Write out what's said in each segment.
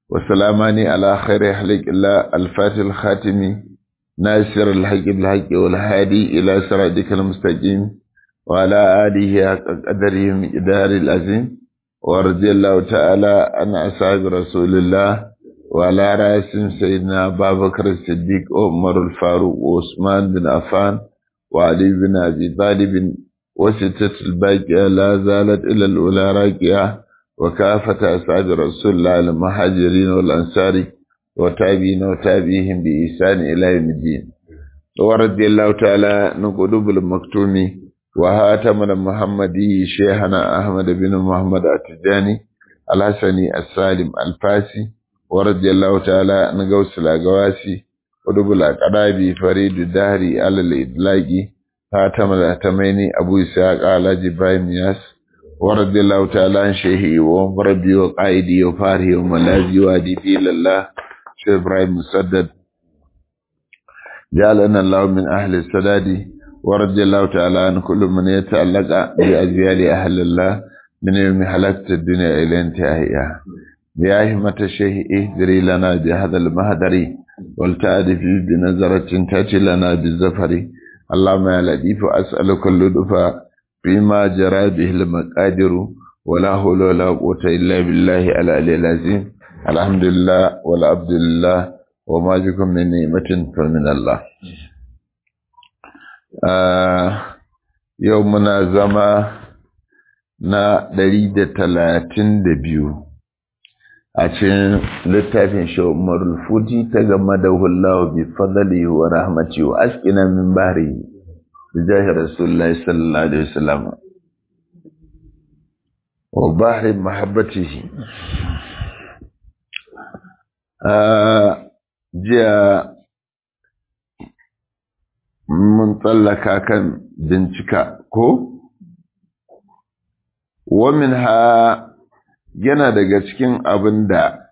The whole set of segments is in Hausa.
وسلامان على خير خلق الله الفاتح الخاتم ناصر الحق بالحق والهادي إلى صراطك المستقيم وعلى آله حق قدره مقدار العظيم ورضي الله تعالى عن أصحاب رسول الله وعلى رأسهم سيدنا أبا بكر الصديق عمر الفاروق وعثمان بن عفان وعلي بن أبي طالب وستة الباقية لا زالت إلى الأولى راكية وكافة أصحاب رسول الله المهاجرين والأنصار وتابعين وتابعيهم بإحسان إلى يوم الدين ورضي الله تعالى عن قلوب المكتوم وهاتم المحمدي شيخنا أحمد بن محمد التجاني الحسني السالم الفاسي ورضي الله تعالى عن غوث الأغواسي قلوب الأقرابي فريد الدهري على الإطلاق هاتم الأتميني أبو إسحاق على إبراهيم ياس ورضي الله تعالى عن شيخي ومربي وقائدي وفاري وملاذي وأديبي لله شيخ إبراهيم مسدد جعلنا الله من أهل السداد ورضي الله تعالى عن كل من يتعلق بأجيال أهل الله من يوم حلقت الدنيا إلى انتهائها يا همة الشيخ اهدري لنا بهذا المهدر والتعرف بنظرة تأتي لنا بالزفر اللهم يا لطيف أسألك اللطف فيما جرى به المقادر ولا حول ولا قوة إلا بالله العلي العظيم الحمد لله والعبد لله وما بكم من نعمة فمن الله. يومنا زما na 132 a cikin littafin shi Umarul Futi ta game da hullahu bi fadli wa rahmati wa askina min bahri bijahi Rasulullahi sallallahu alaihi wasallam wa bahri mahabbatihi. Jiya mun tsallaka kan bincika ko waminha yana daga cikin abin da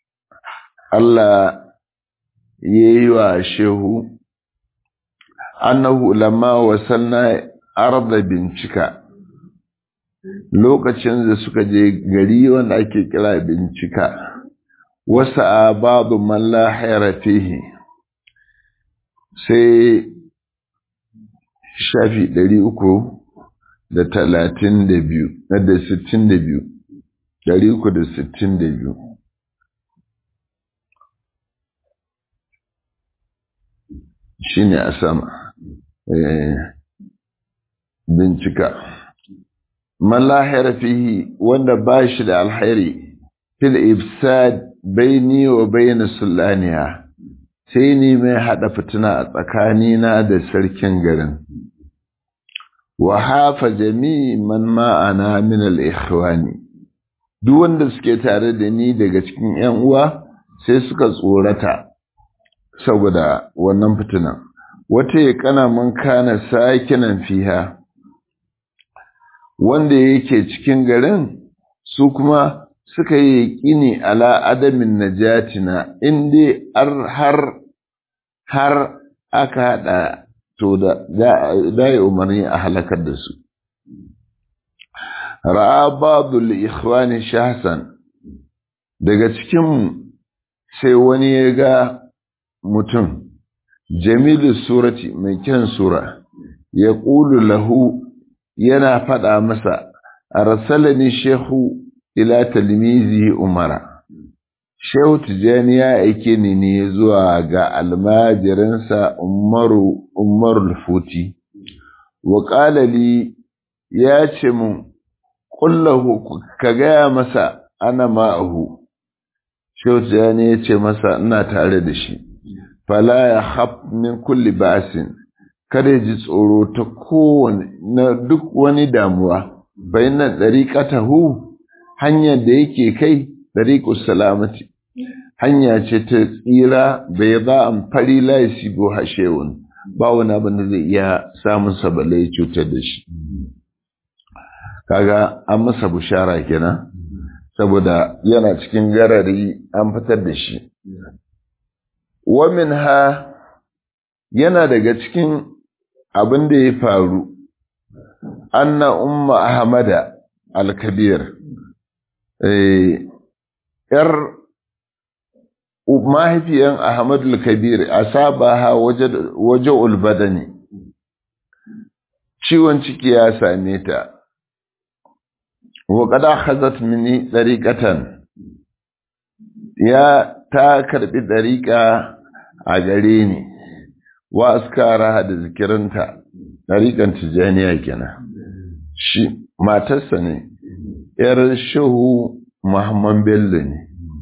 Allah ya yi wa shehu annahu lamma wasanna arda bincika lokacin da suka je gari wanda ake kira bincika wasa ba'du man la hayra fihi sai shafi 362 shine a sama bincika man la hayra fihi wanda ba shi da alhairi fil ifsad baini wa bayna sulaniha sai ni mai hada fitina a tsakanina da sarkin garin wa hafa jami man ma'ana min al-ikhwani duk wanda suke tare da ni daga cikin ƴan uwa sai suka tsorata saboda wannan fitinan wata ya kana man kana sakinan fiha wanda yake cikin garin su kuma suka yi yaqini ala adamin najatina inde har aka hada to da ya umarni a halakar da su. Ra'a ba'dul ikhwani shahsan daga cikin sai wani ya ga mutum jamilu surati mai kyan sura ya ƙulu lahu yana faɗa masa arsalani shehu ila talmizi umara Shehu Tijjani ya aike ni ne zuwa ga almajirinsa Umarul Futi, wa ƙalali ya ce mun, ƙullahu ka gaya masa ana ma'ahu, Shehu Tijjani ya ce masa ina tare da shi, fala ya haf min kulli basin, kada ji tsoro ta kowane na duk wani damuwa, bayan ɗariƙatahu hanyar da yake kai, ɗariƙus salamati. Hanya ce ta tsira bai za a fari laisi go hashewun ba wani abin da zai iya samun sabalai cutar da shi. Kaga an masa bushara kenan saboda yana cikin garari an fitar da shi. Wamin ha yana daga cikin abin da ya faru anna umma ahmada al-kabir yar mahaifiyan Ahmadul Kabir asabaha waja'ul badani, ciwon ciki ya same ta, wa qad akhazat minni dariqatan, ya ta karbi dariqa a gare ni, wa askara da zikirinta, dariqan tijaniya kenan. Shi matarsa ne, yar shehu Muhammad Bello ne.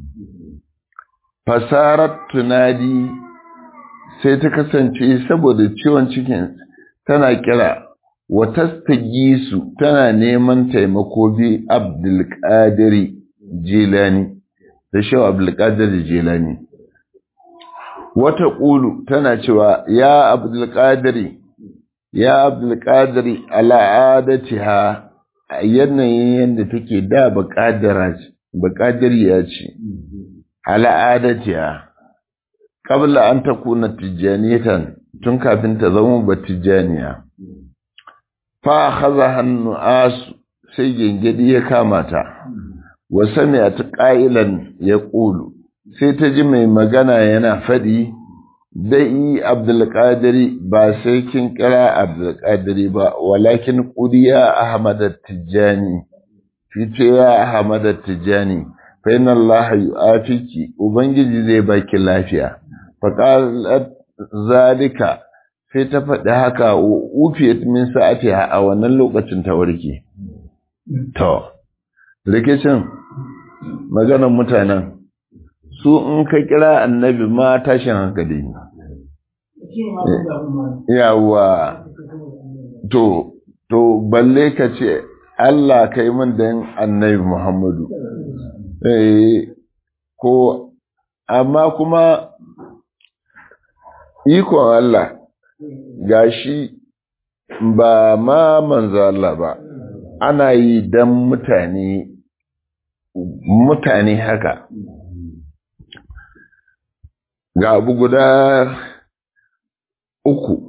Fasarat tunadi, sai ta kasance saboda ciwon cikin tana kira wa tastagisu, tana neman taimako bi Abdulkadir Jilani, da shehu Abdulkadir Jilani. Wata ƙulu tana cewa ya Abdulkadir, ya Abdulkadir al'adatiha, a yanayin yadda take da baƙadiriya ce, al'adatiha, ƙabla an ta kuna tijjaniyatan, tun kafin ta zama ba tijjaniya. Fa haza hannu asu, sai gengedi ya kama ta, wa sami a ta ƙa'ilan ya ƙulu, sai ta ji mai magana yana faɗi, dai Abdulkadiri, ba sai kin kira Abdulkadiri ba, walakin ƙudiya Ahmad Tijjani, fice ya Ahmad Tijjani, fa inna Allah yu'afiki, ubangiji zai baki lafiya. Fa qalat zalika, sai ta faɗi haka, ufiyat min sa'atiha, a wannan lokacin ta warke. To rikicin maganar mutanen su, in ka kira annabi ma tashin hankali ne. Yawa, to balle ka ce Allah kai min da annabi Muhammadu. Ko amma kuma ikon Allah gashi ba ma manzo Allah ba, ana yi dan mutane haka. Ga abu guda uku.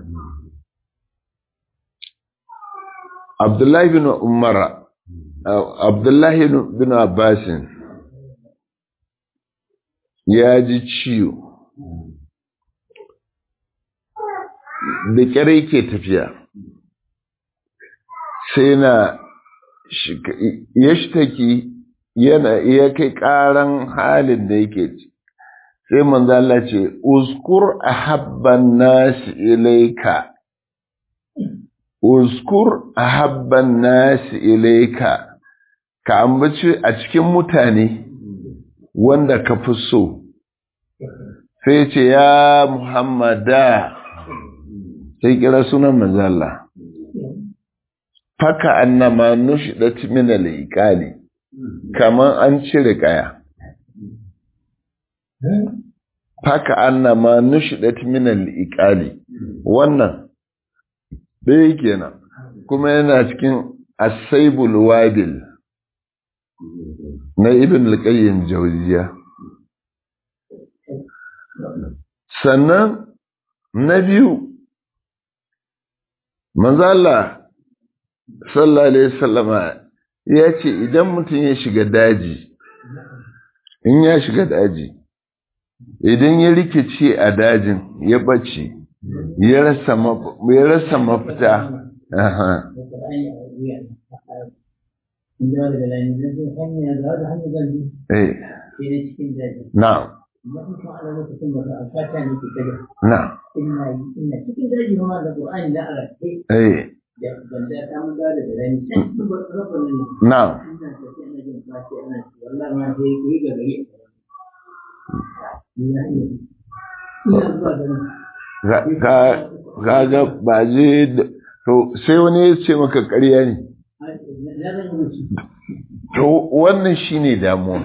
Abdullahi bin Umar, Abdullahi bin Abbasin ya ji ciwo, da ƙyar yake tafiya, sai na ya shitaki ya kai ƙaran halin da yake ci. Sai manzo Allah ce, uzkur ahabban nasi ilayka, uzkur ahabban nasi ilayka, ka ambaci a cikin mutane wanda ka fi so. Sai ce ya Muhammada, sai kira sunan manzo Allah. Faka annama nushidat min al-iqali, kaman an cire kaya. Faka annama nushidat min al-iqali, wannan dai kenan, kuma yana cikin as-saybul wabil na Ibn al-Qayyim Jawziyya. Sannan na biyu, manzo Allah sallallahu alaihi wasallama ya ce idan mutum ya shiga daji, in ya shiga daji, idan ya rikice a dajin ya bace, ya rasa mafita. Na'am. Kaga ba je to sai wani ya ce maka ƙarya ne. To wannan shine damuwa.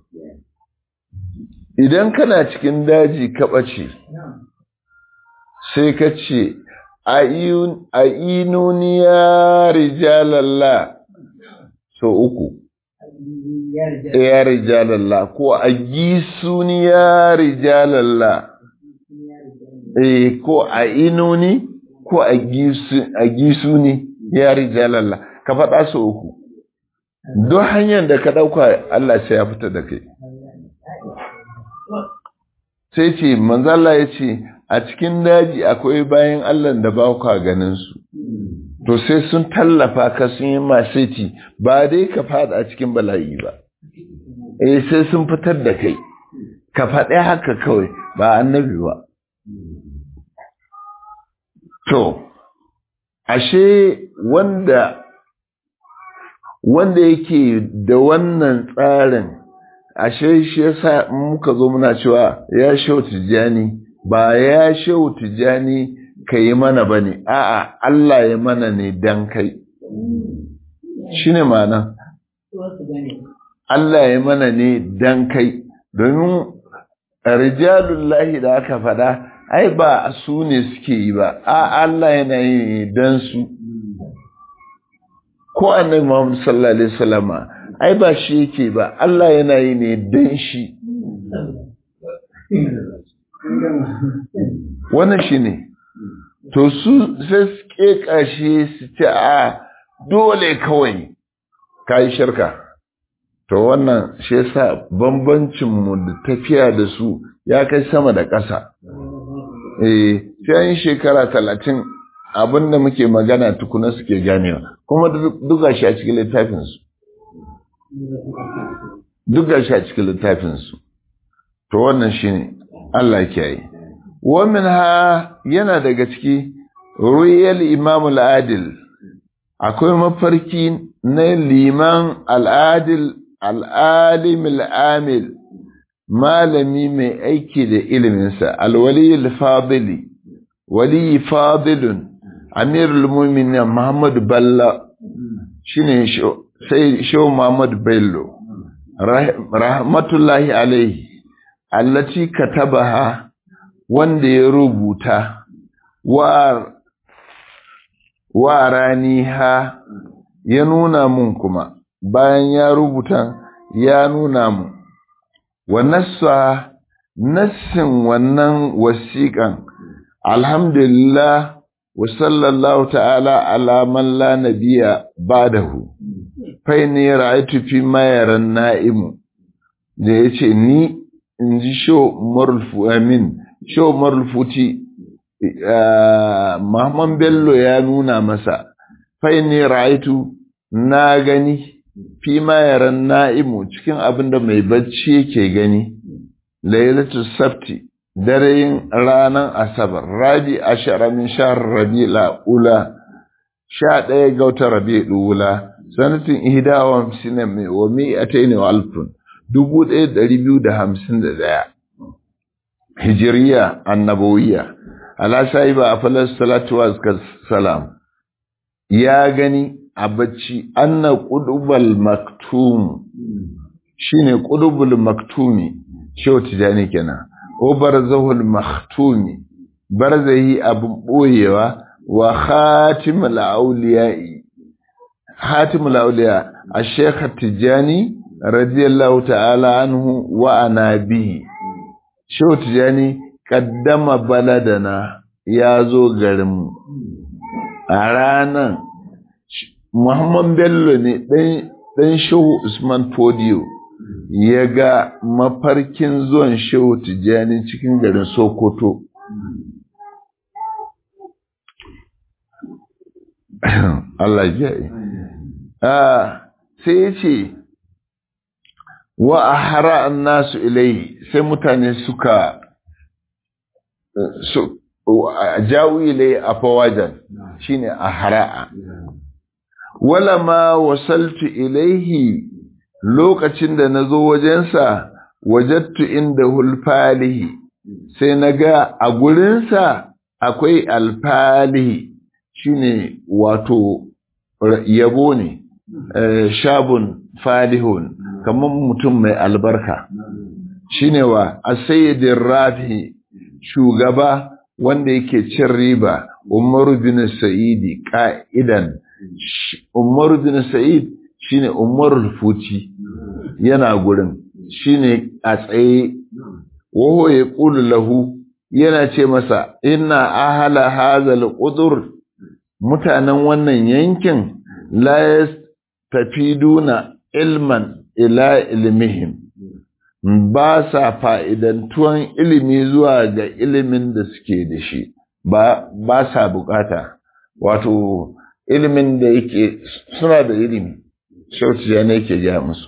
Idan kana cikin daji ka ɓace, sai ka ce a inuni ya rijalalla so uku, ya rijalalla, ko a gisuni ya rijalalla, ko a inuni ko a gisuni ya rijalalla, ka faɗa so uku. Duk hanyar da ka ɗauka Allah sai ya fita da kai. sai ce manzala ya ce a cikin daji akwai bayan Allah da ba ka ganin su to sai sun tallafa ka sun yi masiti ba dai ka fada a cikin bala'i ba sai sun fitar da kai ka faɗi haka kawai ba annabi ba to ashe wanda yake da wannan tsarin ashe shi yasa muka zo muna cewa ya shehu tijjani ba ya shehu tijjani ka yi mana ba ne a'a Allah ya mana ne dan kai shi ne mana Allah ya mana ne dan kai domin rijalullahi da aka faɗa ai ba su ne suke yi ba a Allah yana yi dan su ko annabi Muhammad sallallahu alaihi wasallama ai ba shi yake ba Allah yana yi ne dan shi wannan shine to su sai suke kashe su ce a dole kawai kai shirka to wannan shi yasa bambancin mu da tafiya da su ya kai sama da ƙasa sai an shekara 30 abinda muke magana tukuna suke ganewa kuma duka shi a cikin littafinsu duka shi a cikin littafinsu to wannan shi ne Allah ke yi wamin ha yana daga ciki ruyal imam al'adil akwai mafarki na liman al'adil al'alim al'amil malami mai aiki da iliminsa alwali al-fadili wali fadilun amirul mu'minin Muhammad Bello shine sai shehu Muhammad Bello rahmatullahi alaihi allati katabaha wanda ya rubuta wa raniha ya nuna mun kuma bayan ya rubuta ya nuna mun wa nassin wannan wasiƙan alhamdulillah wa sallallahu ta'ala ala man la nabiyya ba'dahu fa inni ra'aytu fi ma yaran na'imu da yace ni inji sho marfuti Muhammad Bello ya nuna masa fa inni ra'aytu na gani fi ma yaran na'imu cikin abinda mai bacci yake gani lailatul sabti daren ranar asabar rabi ashara min shahr rabi'ul ula 11 ga watan rabi'ul ula sanatin ihdawa sinami wa mi'atayn wa alfun 1251 hijriya annabawiyya ala sahiba aflas salatu wa salam ya gani a bacci anna qudubal maktum shine qudubul maktumi shehu tijani kenan o barzahul makhtumi barzahi abun boyewa wa khatimul awliya'i khatimul awliya ash-shaykh tijani radiyallahu ta'ala anhu wa anabi shehu tijani kaddama baladana yazo garin a ranan Muhammad Bello ne dan shehu Usman Fodiyo ya ga mafarkin zuwan shehu Tijjani cikin garin Sokoto. Allah ya yi. Sai ya ce, wa a hara an nasu ilai sai mutane suka jawo ilai a fawajen shi ne a hara'a. Wala ma wasaltu ilaihi lokacin da na zo wajensa wajattu inda hulfalihi sai na ga a gurinsa akwai alfalihi shine wato yabo ne shabun falihun kamar mutum mai albarka shine wa asayidin rafi shugaba wanda yake cin riba Umaru bin Sa'idi ka'idan Umaru bin Sa'id shine Umarul Futi yana gurin shine a tsaye waho ya qulu lahu yana ce masa inna ahla hazal qudur mutanen wannan yankin la yastafiduna ilman ila ilmihim ba sa fa'idantuwan ilimi zuwa ga ilimin da suke da shi, ba sa bukata, wato ilimin da yake suna da ilimi, shauciya ne yake gaya musu.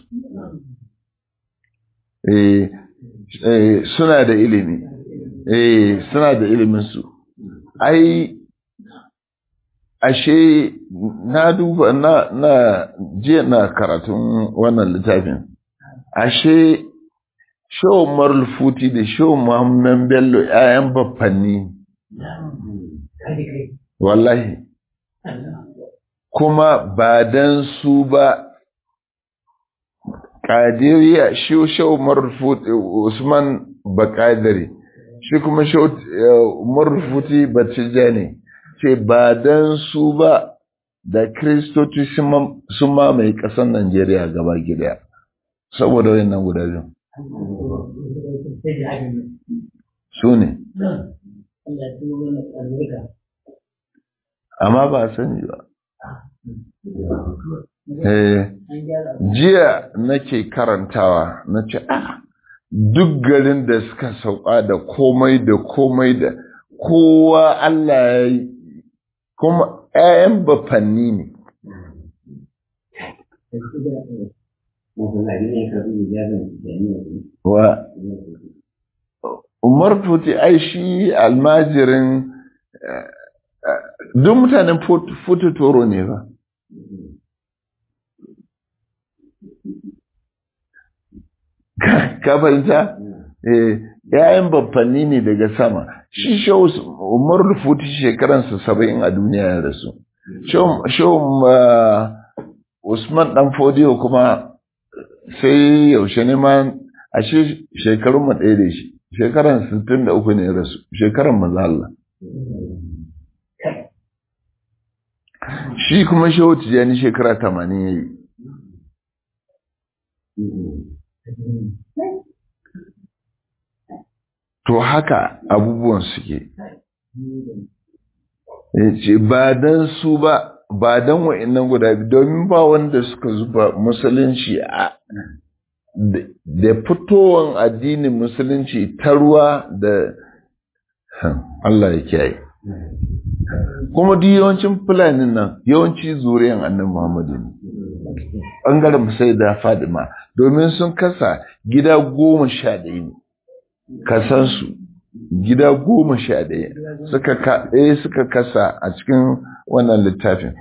Suna da ilimi, suna da iliminsu. Ai, ashe na duba na jiya na karatun wannan littafin, ashe Shehu Marul Futi da Shehu Muhammad Bello ‘ya'yan baffanni, wallahi, kuma ba dan su ba, ƙadiriya Shehu Marul Futi Usman Bakadari, shi kuma Shehu Marul Futi Batijani, ce ba dan su ba da Kiristoci sun mamaye ƙasar Najeriya gaba gida, saboda wayannan guda biyu. Su ne. Amma ba a sani ba. Jiya nake karantawa na ce, duk garin da suka sauka da komai da kowa Allah ya yi, kuma ‘ya'yan bafanni ne. Wa Umar Futi ai shi almajirin duk mutanen Futi Toro ne ba. Ka fahimta? ‘Ya'yan babbanni ne daga sama. Shi Shehu Umar Futi shekaransa 70 a duniya ya rasu. Shehu Usman Dan Fodiyo kuma sai yaushe ne ma a shekarun mu ɗaya da shi, shekaran 63 ne ya rasu, shekaran maza Allah. Shi kuma Shehu Tijjani shekara 80 ya yi. To haka abubuwan suke. Ba don su ba don wa'innan guda biyu, domin ba wanda suka zuba musulunci da fitowar addinin musulunci ta ruwa da Allah ya kiyaye. Kuma duk yawancin fulanin nan yawanci zuriyan annabi Muhammadu ne. Ɓangaren sai da Fadima, domin sun kasa gida 11 ne. Kasansu gida 11 suka kasa a cikin wannan littafin.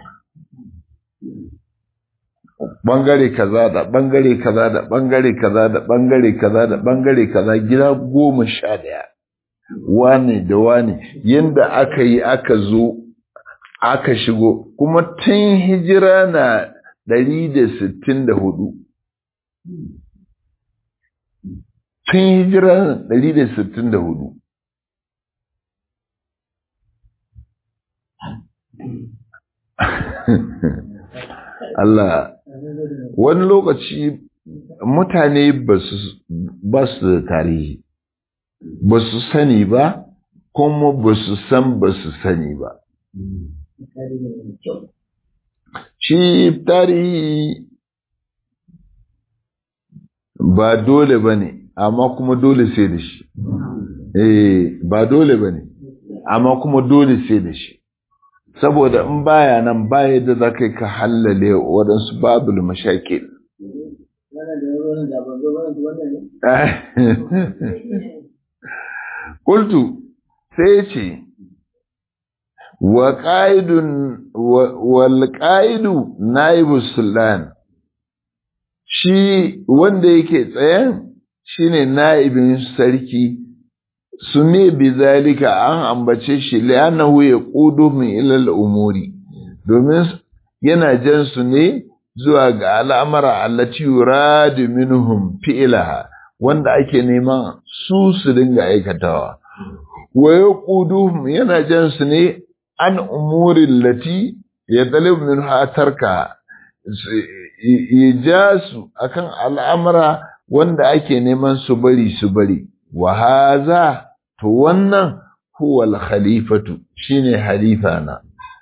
Bangare kaza da bangare kaza da bangare kaza da bangare kaza da bangare kaza gida 11. Wane da wane yanda aka yi aka zo aka shigo, kuma tun hijira na 164. Tun hijira 164. Allah, wani lokaci mutane ba su da tarihi, ba su sani ba, kuma ba su san ba su sani ba. Shi tarihi ba dole ba ne, amma kuma dole sai da shi. Ba dole ba ne, amma kuma dole sai da shi. Saboda in baya nan baya da za ka hallale waɗansu babul mashakil. Kultu sai ce, wal ƙa'idu naibu sultan, shi wanda yake tsayen shi ne naibin sarki, su ne bi zalika an ambace shi li'annahu yaqudu min ilal umuri, domin yana jan su ne zuwa ga al'amara allati yuradu minhum fi'laha, wanda ake neman su dinga aikatawa. Wa yaqudu yana jan su ne an umuri allati yadalib minha tarka, ya ja su akan al'amara wanda ake neman su bari. Wa haza, to wannan huwal khalifatu, shine halifa na,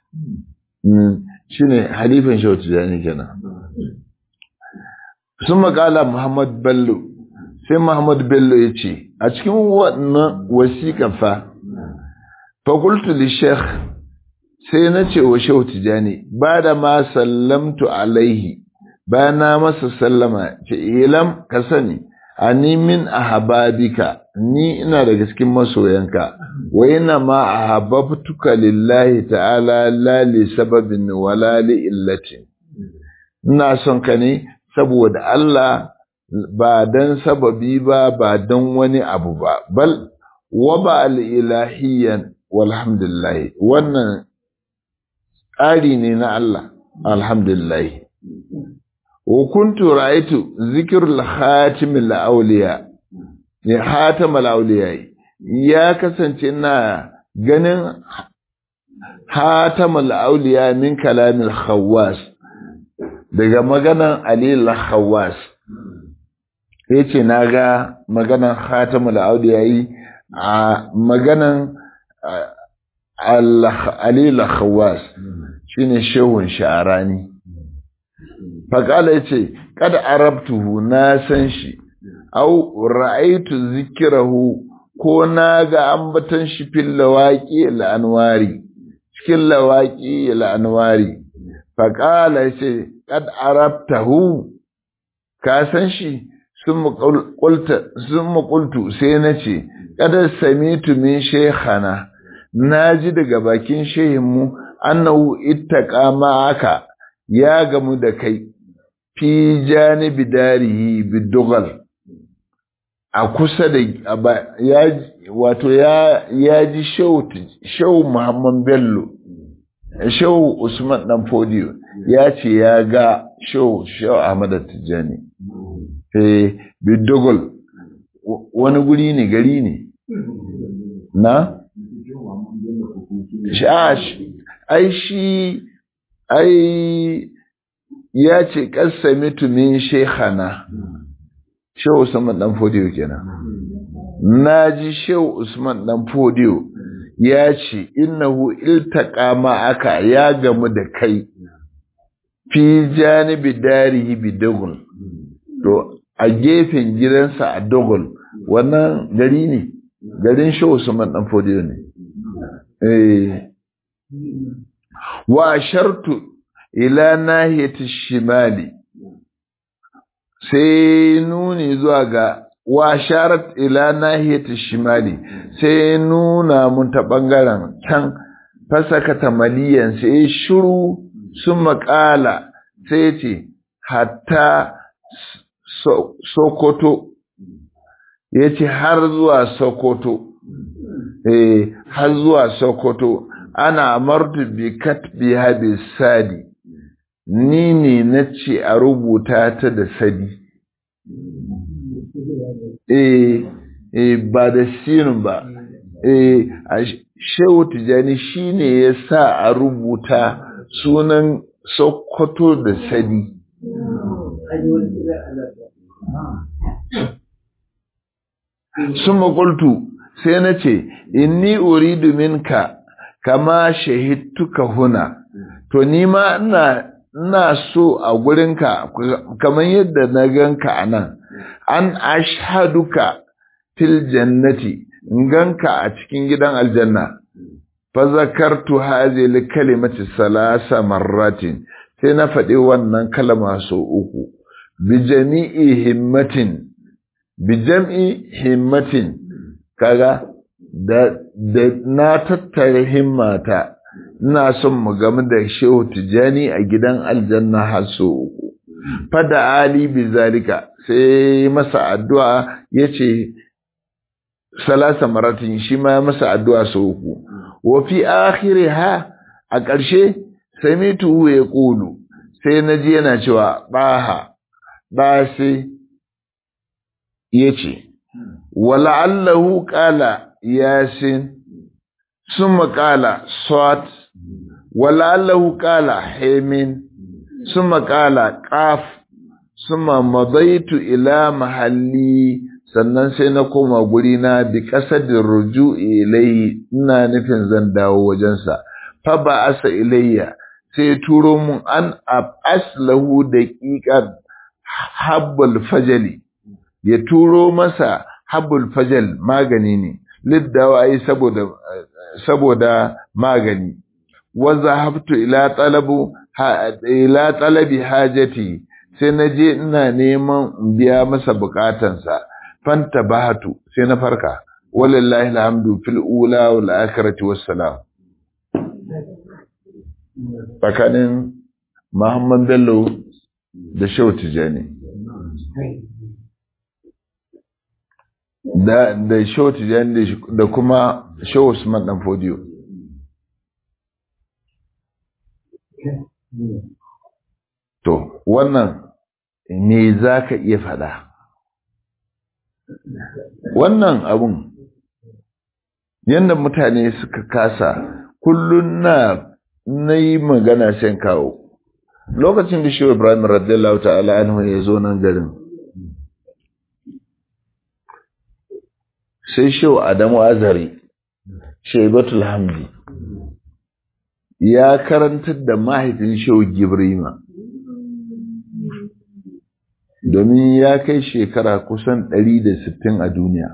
shine halifan Shehu Tijjani kenan. Sun makala Muhammad Bello sai Muhammad Bello ya ce a cikin wannan wasiƙa fa fakultu li sheikh sai na ce wa shehu Tijani ba da ma sallamtu alaihi bayan na masa sallama ce ilam ka sani ani min ahababika ni ina daga cikin masoyanka wa ina ma ahabbtuka lillahi ta'ala la li sababin wala li illatin ina son ka ne saboda Allah ba dan sababi ba dan wani abu ba bal wa ba al ilahiyan walhamdulillah wannan tsari ne na Allah alhamdulillah wa kuntu ra'aytu zikrul khatimil awliya ne khatamul awliya ya kasance na ganin khatamul awliya min kalamil khawas daga maganan alil khawas yace naga maganan khatamul awliya a maganan alil khawas shine shehun sha'arani faƙala ya ce kada arabtuhu na san shi au ra'aitu zikirahu ko na ga ambatan shi fil lawaqi al-anwari cikin lawaqi al-anwari faƙala ya ce kad arabtahu ka san shi sun qultu sai na ce kada samitu min shaykhana naji daga bakin shehinmu annahu ittaqa ma'aka ya gamu da kai fi janibi darihi bidugal a kusa da ya ji shehu Muhammad Bello shehu Usman dan Fodiyo ya ce ya ga shehu Ahmad Tijani bidugal wani guri ne gari ne na ai ya ce kasamitu min shaykhana shehu Usman dan Fodiyo kenan naji shehu Usman dan Fodiyo ya ce innahu iltaqa ma'aka ya gamu da kai fi janibi darihi bidugul to a gefen gidansa a dugul wannan gari ne garin shehu Usman dan Fodiyo ne wa shartu ila nahiyati shimali sai nuni zuwa ga wa sharat ila nahiyati shimali sai nuna mun ta bangaren can fasakata maliyan sai shiru sun makala sai ce hatta Sokoto yace har zuwa Sokoto har zuwa Sokoto ana amartu bi katbi hadis sadi ni ne nace a rubuta ta da sadi ba da sinin ba Shehu Tijani shine ya sa a rubuta sunan Sokoto da sadi summa qultu sai nace inni uridu minka kama shahidtuka huna to ni ma ina so a gurinka kamar yadda na ganka anan an ashhaduka fil jannati ganka a cikin gidan aljanna fa zakartu hadhihi al-kalimati salasa marratin sai na faɗi wannan kalma so uku bi jam'i himmatin kaga da na tattara himmata ina son mu game da Shehu Tijani a gidan aljanna har so uku fada ali bi zalika sai masa addu'a yace salasa maratin shi ma masa addu'a so uku wa fi akhiriha a ƙarshe samitu ya qulu sai naji yana cewa ba sai yace wala'allahu qala yasin ثم قال صاد ولعله قال حمين ثم قال قاف ثم مضيت إلى محلي sannan sai na koma gurina bi kasadin ruju'i ilayhi ina nufin zan dawo wajensa fa ba asa ilayya sai turo mun an aslahu daqiqan habbal fajali ya turo masa habbul fajal magani ne liddawa'i saboda magani wa zahabtu ila talabi hajati sai naje ina neman biya masa bukatansa fanta bahatu sai na farka wallahi alhamdu fil ula wal akhirati wassalam. Tsakanin Muhammad Bello da Shehu Tijani da Shehu Tijani da kuma Shehu Usman dan Fodiyo. To wannan me zaka iya faɗa? Wannan abun yanda mutane suka kasa kullun na yi magana sai kawo lokacin da Shehu Ibrahim radiyallahu ta'ala anhu ya zo nan garin, sai Shehu Adamu Azari Shaibatul Hamdi ya karantar da mahaifin Shehu Gibrima domin ya kai shekara kusan 160 a duniya,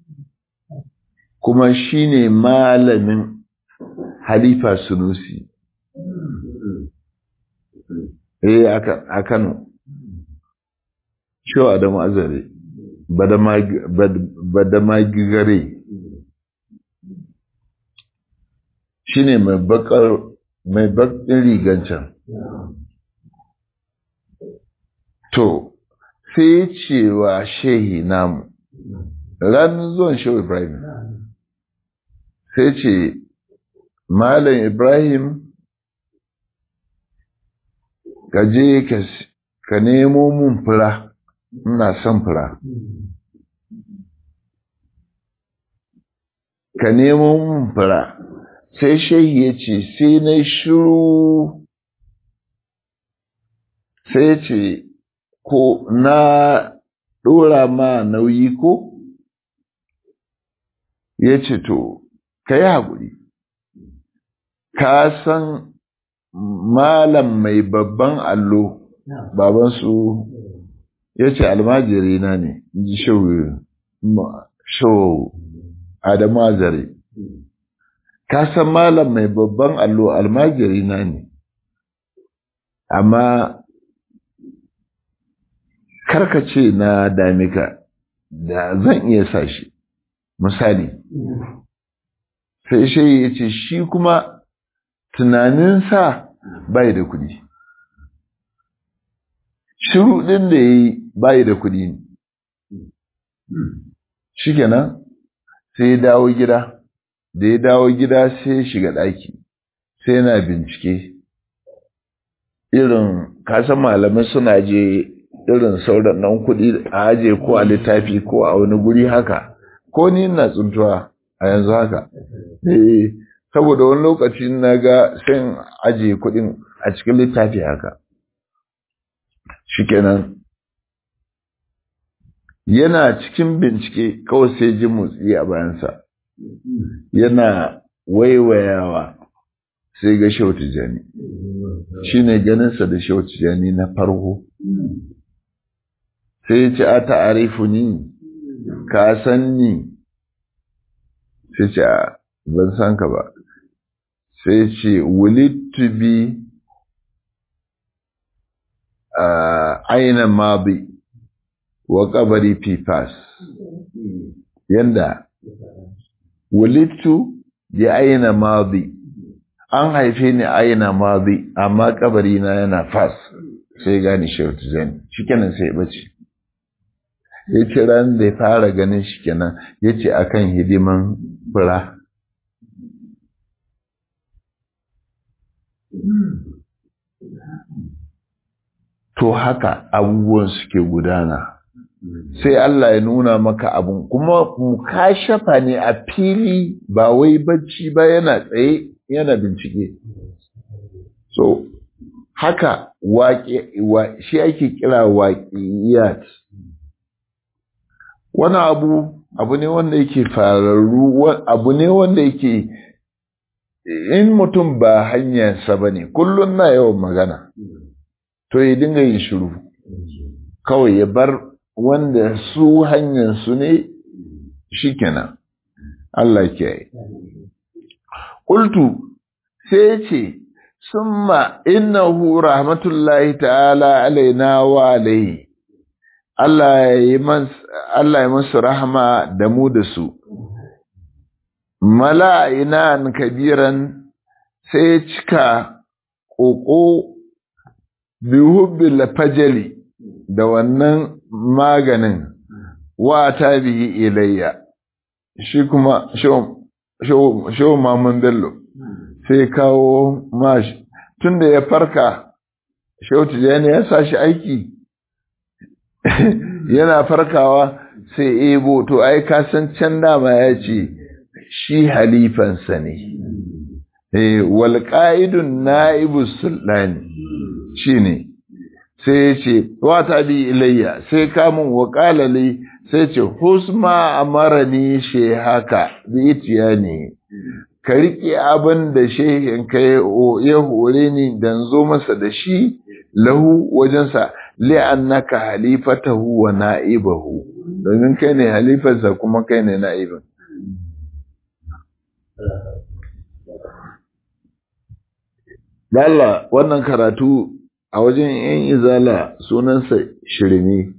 kuma shine malamin Halifa Sunusi a Kano. Shehu Adamu Azare Badamagigare shine mai bakin rigancan. To sai cewa shehi namu ranar zuwan Shehu Ibrahim sai ce Malam Ibrahim ka je ka nemo mun fura, ina son fura. Ka nemo mun fura. Sai shehi ya ce sai na shiru, sai ya ce ko na ɗora ma nauyi ko? Ya ce to ka yi haƙuri, ka san malam mai babban allo babansu ya ce almajiri na ne, ji Shehu Adamu Azare. Ka san malam mai babban allo almajiri na ne, amma karkace na damika da zan iya sa shi misali. Sai shi ya ce shi kuma tunaninsa bai da kudi, shiru ɗin da ya yi bai da kudi ne. Shi kenan sai ya dawo gida, da ya dawo gida sai ya shiga ɗaki sai yana bincike irin kasan malamai suna je irin sauran nan kuɗi a aje ko a littafi ko a wani guri haka, ko ni na tsuntuwa a yanzu haka. Saboda wani lokaci na ga sai aje kuɗin a cikin littafi haka. Shikenan yana cikin bincike kawai sai ji motsi a bayansa, yana waiwayawa sai ga Shehu Tijani. Shine ganinsa da Shehu Tijani na farko. Sai ya ce a ta'arifu ni, ka san ni? Sai ce a ban san ka ba. Sai ce wulittu bi aina mabi wa kabari fi fas. Yanda wulittu bi aina mabi, an haife ni aina mabi amma kabari na yana fas. Sai gani Shehu Tijani, shikenan sai ya bace. Ya ce ran da ya fara ganin shi kenan, ya ce a kan hidiman fura. To haka abubuwan suke gudana, sai Allah ya nuna maka abun, kuma ka shafa ne a fili ba wai bacci ba, yana tsaye yana bincike. So haka shi ake kira waƙiyat. Wani abu ne wanda yake fararru, abu ne wanda yake in mutum ba hanyarsa ba ne, kullum na yawan magana, to ya dinga yin shiru, kawai ya bar wanda su hanyar su ne shikenan Allah ke yi. Qultu sai ce summa innahu rahmatullahi ta'ala alaina wa alaihi Allah ya masu rahama da mu da su. Mala'inan kabiran sai cika ƙoƙo bihubbil fajali da wannan maganin wa ta bihi ilayya. Shi kuma shehu Mamun Bello sai kawo mashi tun da ya farka shehu Tijjani ya sa shi aiki yana farkawa sai ebo to ai kasan can dama ya ce shi halifansa ne wal qa'idun na'ibu sultani shine sai ya ce wa ta bi ilayya sai kamun wa qalali sai ce husma amarani haka bi itiyani ka riƙe abin da shehin ka ya hore ni dan zo masa da shi lahu wajensa li'annaka halifatahu wa na'ibahu domin kai ne halifarsa kuma kai ne na'ibin. Lalla wannan karatu a wajen yan izala sunansa shirme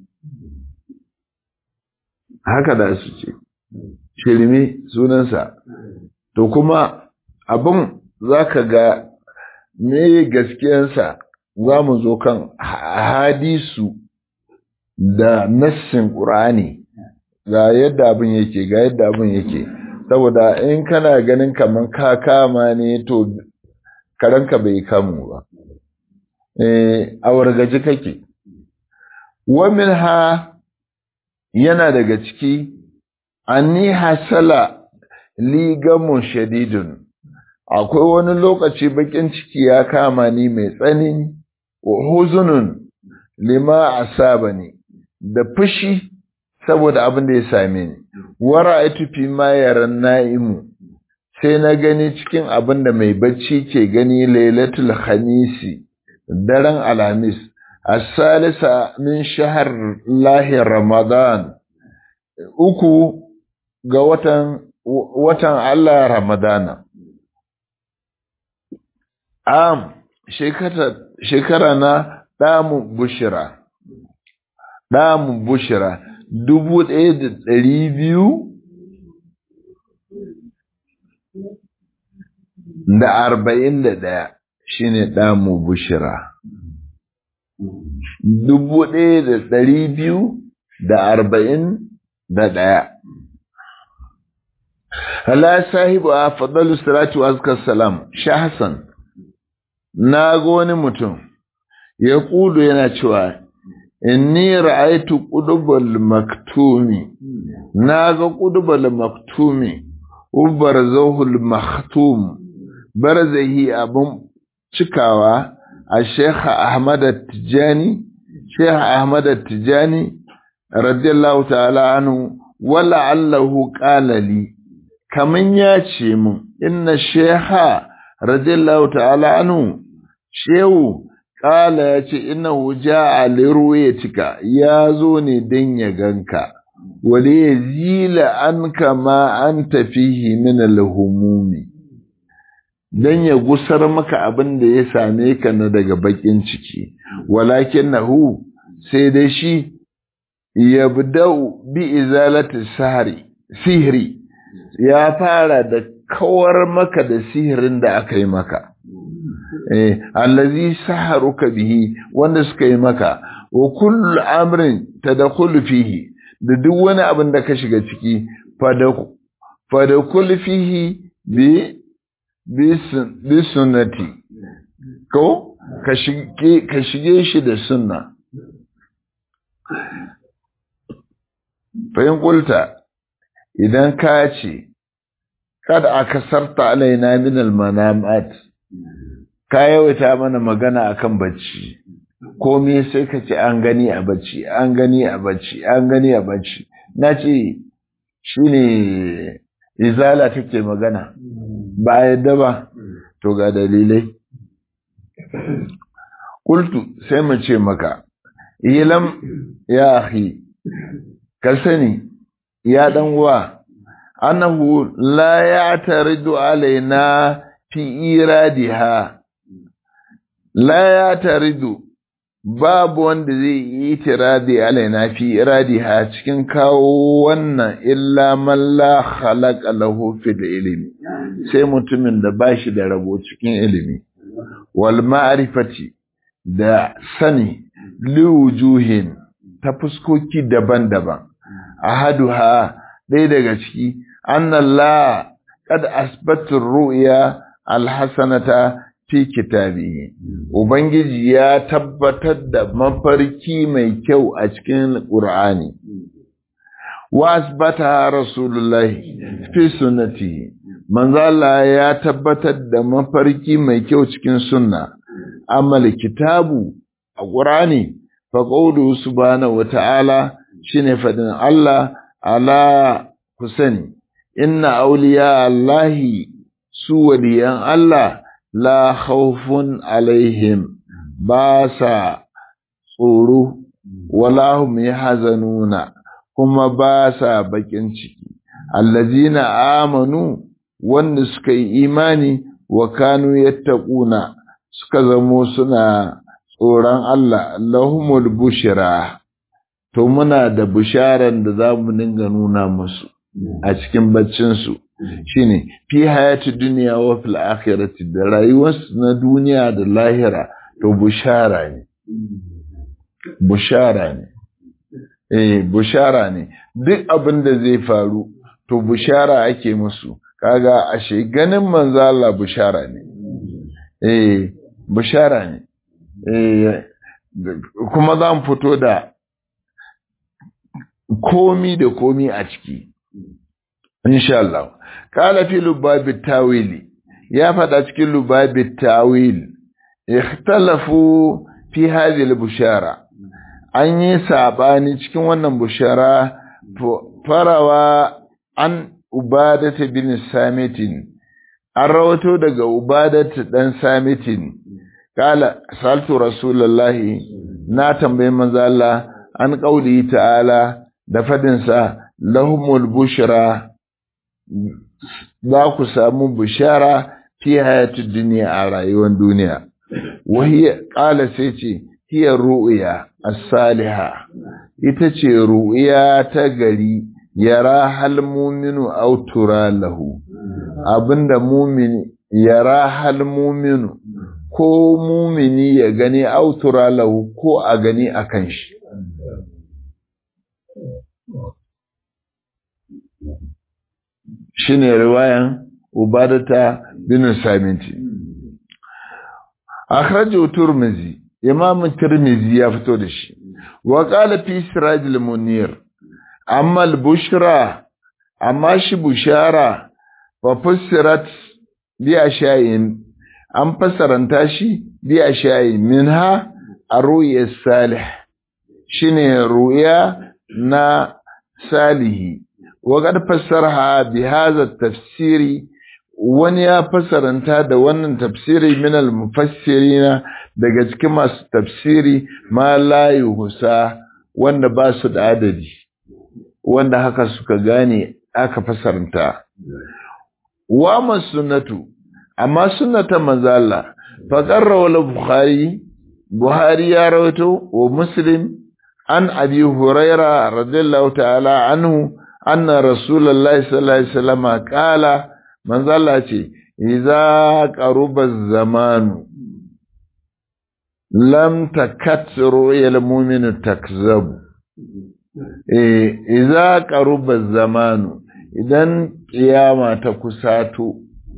haka da su ce shirme sunansa to kuma abin za ka ga me gaskiyansa za mu zo kan hadisu da nassin ƙur'ani ga yadda abin yake saboda in kana ganin kaman ka kama ne to karanka bai kamu ba a wargaji kake wa minha yana daga ciki anni hasala ligamun shadidun akwai wani lokaci bakin ciki ya kama ni mai tsanani wa huzunun lima asabani da fushi saboda abin da ya same ni wa ra'aytu fi ma yaran na'imu sai na gani cikin abin da mai bacci ke gani lailatul khamisi daren alhamis as-salisa min shahr lahi ramadan 3 ga watan Allah ramadana shekara na damu bushira 1241 shine damu bushira 1241 ala sahibu afdalu salatu wa azka salam shahsan na ga wani mutum ya kudu yana cewa inni ra'aytu qudbal maktumi naga qudbal maktumi ubarzahul maktum barzahi abun cikawa a Sheikh Ahmad At-Tijani radiyallahu ta'ala anhu wala allahu qala li kaman ya ce mun inna Sheikh radiyallahu ta'ala anhu shehu kala ya ce innahu ja'a lirwayatika ya zo ne dan ya ganka wale yazila anka ma anta fihi min alhumumi dan ya gusar maka abin da ya same ka na daga bakin ciki walakinahu sai dai shi yabda'u bi izalati sihri ya fara da kawar maka da sihirin da aka yi maka allazi saharuka bihi wanda suka yi maka wa kullu amrin tadkhulu fihi da duk wani abin da ka shiga ciki fadkhulu fihi bi sunnati ko ka shige shi da sunna fayin kulta idan ka ce kada aka sarta alaina min almanamat ka yawaita mana magana akan bacci komai sai ka ce an gani a bacci na ce shine izala take magana ba yadda ba to ga dalilai qultu sai mu ce maka ilam ya akhi ka sani ya dan uwa annahu la ya'taridu alaina fi iradiha la ya'taridu babu wanda zai yi tiradi alaina fi iradiha cikin kawo wannan illa man la khalaqa lahu fil ilmi sai mutumin da bashi da rabo cikin ilimi wal ma'rifati da sani liwujuhin ta fuskoki daban-daban ahaduha dai daga ciki annallah qad asbata ru'ya alhasanata fi kitabihi ubangiji ya tabbatar da mafarki mai kyau a cikin qur'ani wa asbata rasulullahi fi sunnati manzo Allah ya tabbatar da mafarki mai kyau cikin sunna amal kitabu a qur'ani fa qawlu subhanahu wata'ala shine fadin Allah ala kusani inna awliya allahi su waliyan Allah la khawfun alaihim ba sa tsoro wala hum yahzanuna kuma ba sa bakin ciki allazina amanu wanda suka yi imani wa kanu yattaquna suka zamo suna tsoron Allah lahumul bushra to muna da bisharan da zamu dinga nuna musu a cikin baccin su shine fi hayati dunya wa fil akhirati da rayuwarsu na duniya da lahira to bushara ne bushara ne bushara ne duk abin da zai faru to bushara ake musu kaga ashe ganin manzo Allah bushara ne bushara ne kuma zan fito da komi da komi a ciki insha Allah kala fi lubabit tawili ya fada cikin lubabit tawil ikhtalafu fi hadhihi al-bushara an yi sabani cikin wannan bushara farawa an ubadata bin samitin an rawato daga ubadata dan samitin kala saltu rasulullahi na tambayi manzo Allah an qauli ta'ala da fadin sa lahumul bushra za ku samu bushara fi hayatid dunya a rayuwar duniya wahiya qala sai ce hiya ru'ya as-salihah ita ce ru'ya ta gari yara hal mu'minu aw tura lahu abinda mu'mini yara hal mu'minu ko mu'mini ya gani aw tura lahu ko a gani akan shi shine riwayan ubadata bin saminti akhrajahu turmizi imam tirmizi ya fito da shi wa qala fi siraj al-munir amma al-bushra amma shi bushara fa fussirat bi ashayin an fasaranta shi bi ashayin minha ar-ru'ya salih shine ru'ya na salihi wa qad fassaraha bi hadha at-tafsiri wani ya fasaranta da wannan tafsiri min al-mufassirina daga cikin masu tafsiri ma la yuhsa wanda ba su da adadi wanda haka suka gane aka fasaranta wa masunnatu amma sunnata manzala fa qarra bukhari ya rawaito wa muslim an abi huraira radiyallahu ta'ala anhu anna rasulullahi sallallahu alaihi wasallam qala manzala ce idza qaruba zamanu lam takat ru'yal mu'minu takzab idza qaruba zamanu idan kiyama ta kusato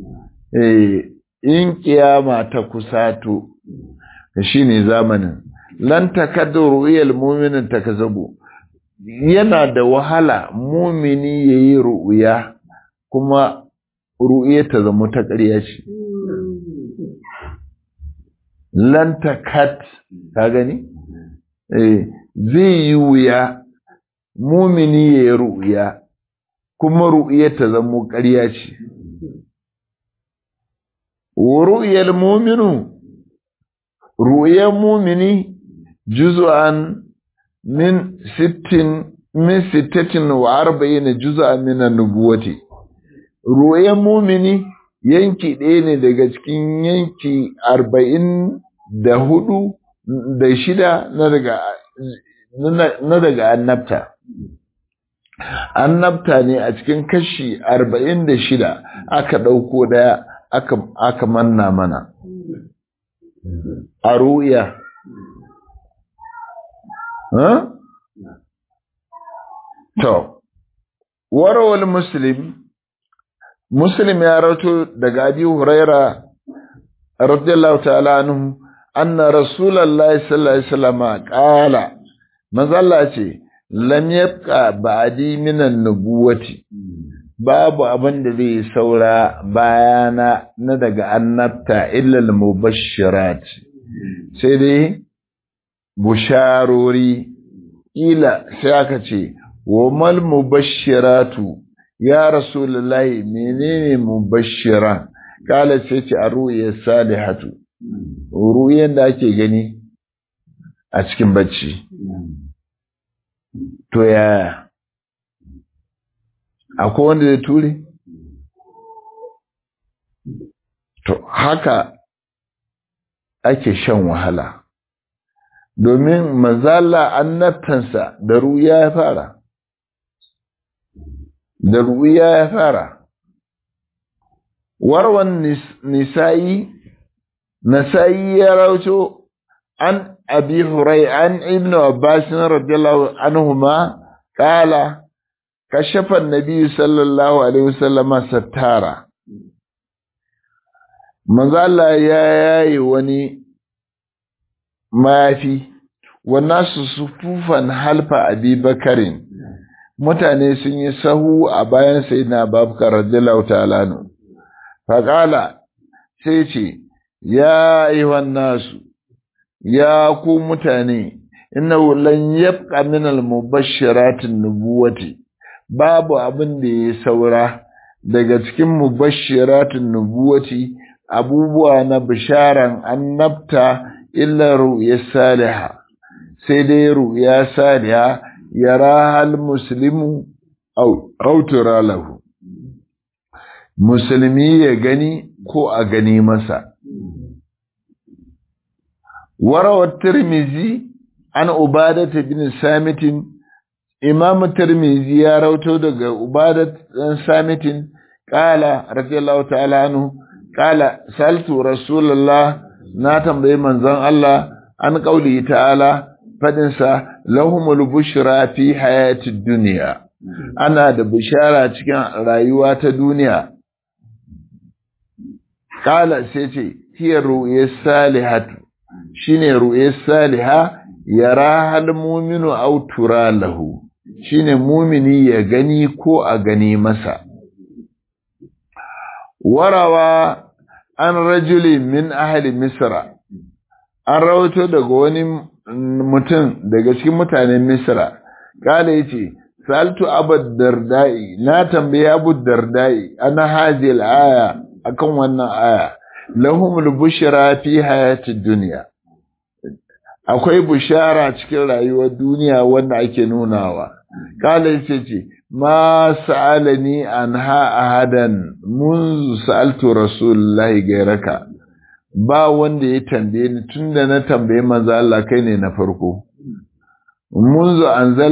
in kiyama ta kusato shine zamanin lan takat ru'yal mu'minu takzabu yana da wahala mu'mini yayi ru'ya kuma ru'ya ta zama ta ƙarya ce lan takat ka gani zai yi wuya mumini ya yi ru'ya kuma ru'ya ta zama ƙarya ce ru'yal muminu ru'yan mumini juz'an min 60 min 46 juz'a min an-nubuwati ru'yan mu'mini yanki ɗaya ne daga cikin yanki 44 da shida na daga annabta. Annabta ne a cikin kashi 46 aka ɗauko ɗaya aka manna mana a ru'ya. To, warawal Muslim ya rawato daga Abi Huraira radiyallahu ta'ala anhu anna Rasulullahi sallallahu alaihi wasallam qala manzo Allah ce lam yabqa ba'di minan nubuwati babu abin da zai saura bayana na daga annabta illa al-mubashirat sai dai busharori ila sai aka ce wa mal mubashiratu ya rasulullahi menene mubashira kala sai ce arruya salihatu ruyan da ake gani a cikin bacci to ya akwai wanda zai ture to haka ake shan wahala domin mazala annabtansa da ruya ya fara warwan nisa'i ya rauto an abi hurai an ibn abbas radiyallahu anhuma qala kashafa an-nabi sallallahu alaihi wasallam sattara manzala ya yayi wani mafi wannan su sufufan halfa abi bakarin mutane sun yi sahu a bayan sayyidina Abubakar radiyallahu ta'ala anhu faqala sai ce ya ayyuhan nasu ya ku mutane innahu lan yabqa min al-mubashshiratin nubuwati babu abin da ya saura daga cikin mubashshiratin nubuwati abubuwa na bisharan annabta illa ru'ya salihah sai dai ru'ya salihah yara hal muslimu aw tura lahu musulmi ya gani ko a gani masa. Warawar Tirmizi an Ubadata bin Samitin, Imam Tirmizi ya rauto daga Ubadat ɗan Samitin, ƙala, radiyallahu ta'ala anhu, ƙala, saltu Rasulullah na tambayi manzon Allah an ƙauli ta'ala faɗinsa lahumul bushra fi hayatid duniya. Ana da bishara cikin rayuwa ta duniya. Ƙala sai ce, hiya ru'ya salihatu, shine ru'ya saliha yara hal muminu aw tura lahu, shine mumini ya gani ko a gani masa. Warawa an rajuli min ahli Misra, an rawato daga wani mutum daga cikin mutanen Misra, ƙala yace, Saltu Abu Dardai, na tambayi Abu Dardai, ana hazil aya akan wannan aya, lahumul bushra fi hayatid dunya. Akwai bushara cikin rayuwar duniya wanda ake nunawa. Kala yace ce, ma sa'alani anha ahadan mun sa'altu rasulullahi gairaka. Ba wanda ya tambaye ni tunda na tambaye manzo Allah kai ne na farko. Munzu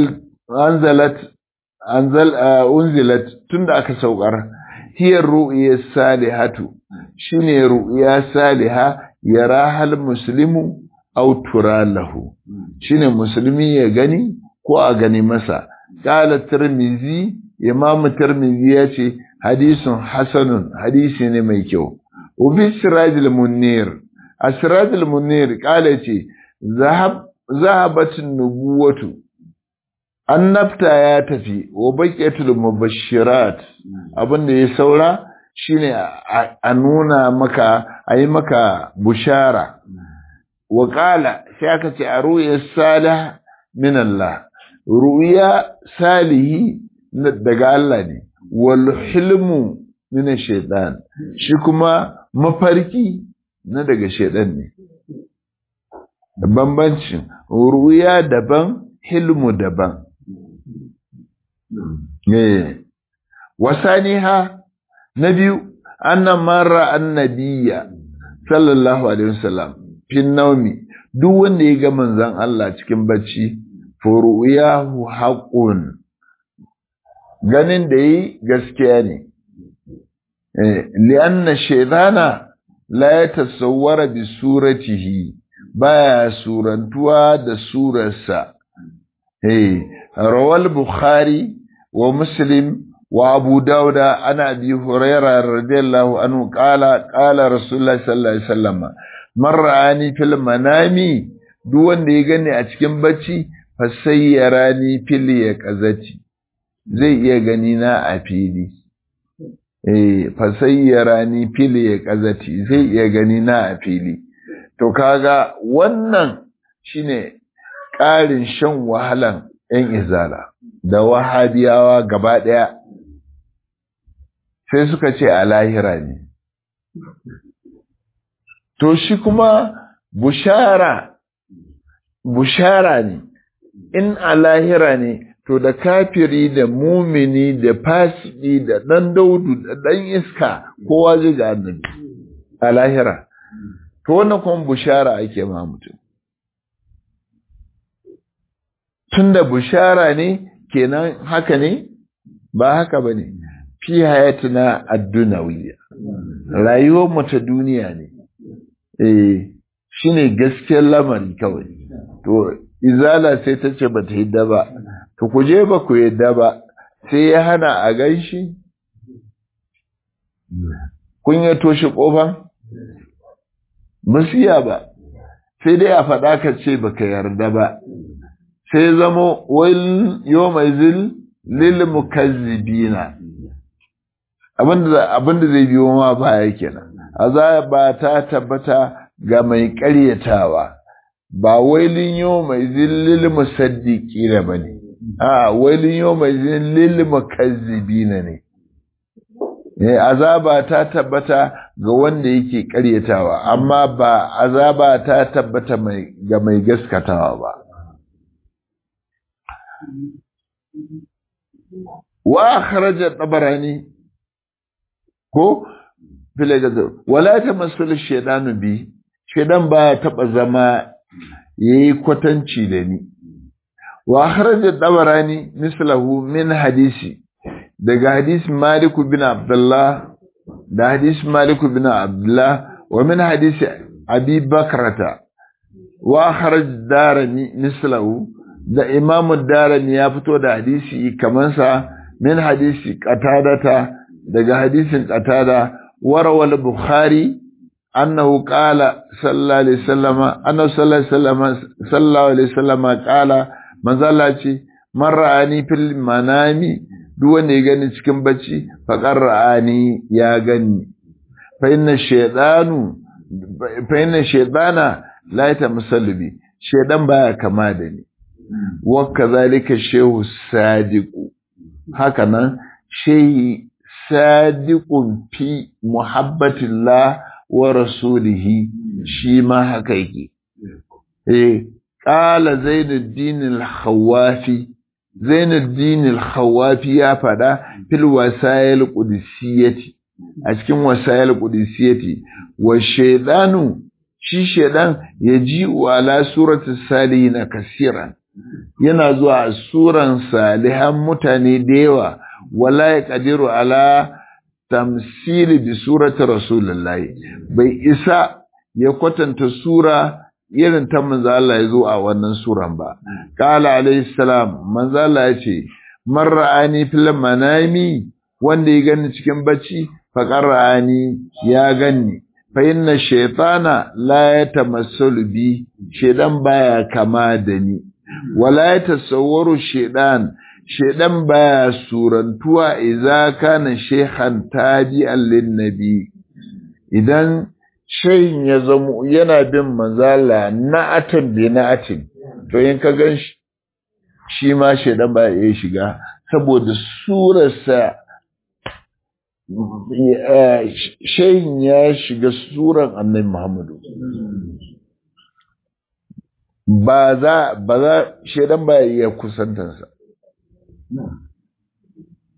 unzilat tunda aka saukar hiyar ru'ya salihatu shine ru'ya saliha yara hal muslimu aw tura lahu shine musulmi ya gani ko a gani masa. Qala Tirmizi, Imam Tirmizi yace hadisun hasanun, hadisi ne mai kyau. Ubi Sirajul Munir, Sirajul Munir qala ce zahabatun nubuwatu, annabta ya tafi wa baqiyatul mubashirat, abinda ya saura shine a nuna maka, ayi maka bushara. Wa qala sai aka ce a ru'ya salih min Allah, ru'ya salihi daga Allah ne, wal hilmu min shaytan, shi kuma mafarki na daga shaytan ne. Bambancin ru'ya daban, hilmu daban. wasaniha na biyu annan mara annabiyya sallallahu alaihi wasallam fin naumi duk wanda ya ga manzon Allah cikin bacci furuyahu haqqun ganin da yi gaskiya ne li'anna shaytana la yatasawwara bi suratihi baya surantuwa da surarsa rawal bukhari wa muslim wa abu dauda ana bi hurairah radiyallahu anhu qala rasulullah sallallahu alaihi wasallam man ra'ani fil manami duk wanda ya gani a cikin bacci fa sayyarani fil yaqazati zai iya gani na a fili fa sayyarani fil yaqazati zai iya gani na a fili to kaga wannan shine ƙarin shan wahalan ‘yan izala da wahabiyawa gaba ɗaya sai suka ce a lahira ne. To shi kuma bushara ne, in a lahira ne, to da kafiri da mumini da fasiki da ɗan daudu da ɗan iska kowa zai ga annabi a lahira. To wannan kuma bushara ake ma mutum. Tunda bushara ne kenan haka ne ba haka ba ne fi hayatuna ad-dunawiyya rayuwar mu ta duniya ne shine gaskiyar lamari kawai to izala sai ta ce bata yadda ba to ku je ba ku yadda ba sai ya hana a ganshi kun ya toshe kofan musiya ba sai dai a faɗa ka ce baka yarda ba sai zamo wal yawmazil lil mukazzibina abinda zai biyo ma baya kenan azaba ta tabbata ga mai ƙaryatawa ba wailin yawmazil lil musaddiqina bane wailin yawmazil lil mukazzibina ne azaba ta tabbata ga wanda yake ƙaryatawa amma ba azaba ta tabbata ga mai gaskatawa ba wa kharaja tabarani ko filaga wala tamassul shaytanu bi shaytan baya taba zama yayi kwatanci da ni wa kharaja tabarani mislahu min hadisi daga hadisi Malik bin Abdullah da hadisi Malik bin Abdullah wa min hadisi Abi Bakrata wa kharaj darani mislahu da Imam Darani ya fito da hadisi kaman sa min hadisi Qatadata daga hadisin Qatada warawal Bukhari annahu qala sallallahu alaihi wasallam annahu sallallahu alaihi wasallam qala manzala ce man ra'ani fil manami duk wanda ya gani cikin bacci fa qarra'ani ya gani fa inna shaytana la yatamassalu bi shaydan baya kama da ni wa kazalika shehu sadiqu haka nan shehi sadiqun fi muhabbatillah wa rasulihi shi ma haka yake qala zainuddin al-khawafi ya fada fil wasayil qudsiyati a cikin wasayil qudsiyati wa shaydanu shi shaydan yaji ala surati salihin kaseeran yana zuwa suran salihan mutane da yawa wala yaqdiru ala tamsili bi surati rasulullahi bai isa ya kwatanta sura irin ta manzo Allah ya zo a wannan suran ba qala alayhi salam manzo Allah ya ce man ra'ani fil manami wanda ya gani cikin bacci fa qara'ani ya ganni fa inna shaytana la yatamassalu bi shaydan baya kama da ni wala yatasawwaru shaydan baya surantuwa idza kana shaykhan tabi'an lin nabi idan shayin ya zamo yana bin manzala na'atin bi na'atin to in ka gan shi ma shaidan ba ya shiga saboda surarsa shayin ya shiga suran annabi Muhammadu ba za shaidan ba ya kusantansa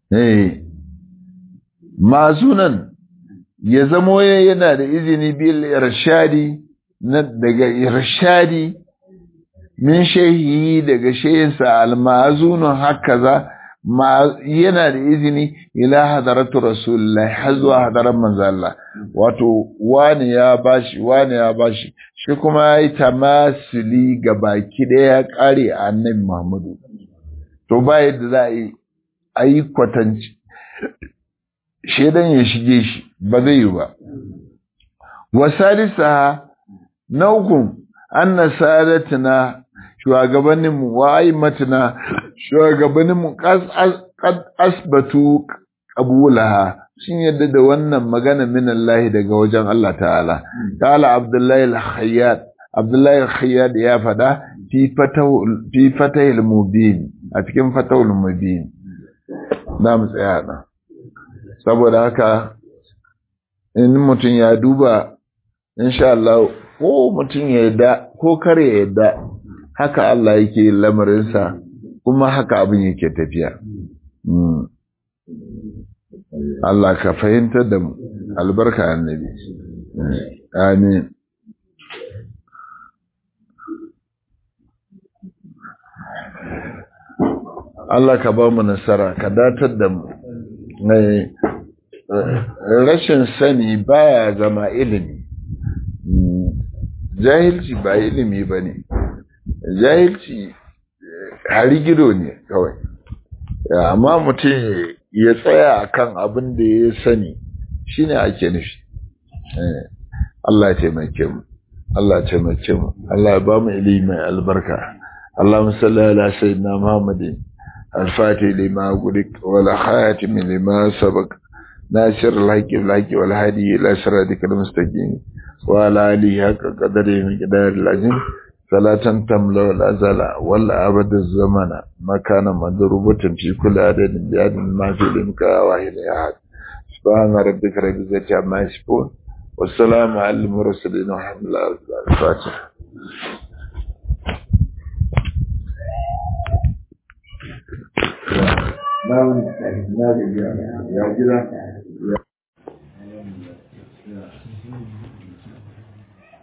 mazunan ya zamo yana da izini bil irshadi na daga irshadi min shehi daga shehinsa almazunun hakaza yana da izini ila hadaratu rasulullahi har zuwa hadaran manzo Allah wato wani ya bashi shi kuma yayi tamasuli ga baki da ya kare annabi Muhammadu to ba yadda za a yi kwatanci shedan ya shige shi ba zai yi ba wasalisa na uku anna sadatina shugabanninmu wa aimatina shugabanninmu qad asbatu qabulaha sun yadda da wannan magana min Allah daga wajen Allah ta'ala ta'ala Abdullahi al-Khayyad ya fada fi fatahil mubin a cikin fatahul mubin na mu tsaya nan saboda haka in mutum ya duba insha Allah ko mutum ya yadda ko kare ya yadda haka Allah yake lamarinsa kuma haka abin yake tafiya Allah ka fahimtar da mu albarka annabi amin Allah ka ba mu nasara ka datar da mu rashin sani baya zama ilimi jahilci ba ilimi bane jahilci harigido ne kawai amma mutum ya tsaya akan abin da ya sani shine ake nufi Allah ya taimake mu Allah ya taimake mu Allah ya ba mu ilimi mai albarka Allahumma salli ala sayyidina Muhammadin al-fatih lima gulik wal khatim lima sabaq nasir al-haqi al-haqi wal hadi ila siratikal mustaqim wa ala alihi haqqa qadri min qadari al-azim salatan tamla wal azala wal abad az-zamana makana madrubatan fi kulli adadin bi adadin ma fi limka wahid ahad subhana rabbika rabbil izzati amma yasifun wassalamu alal mursalin walhamdulillahi al-fatiha na gida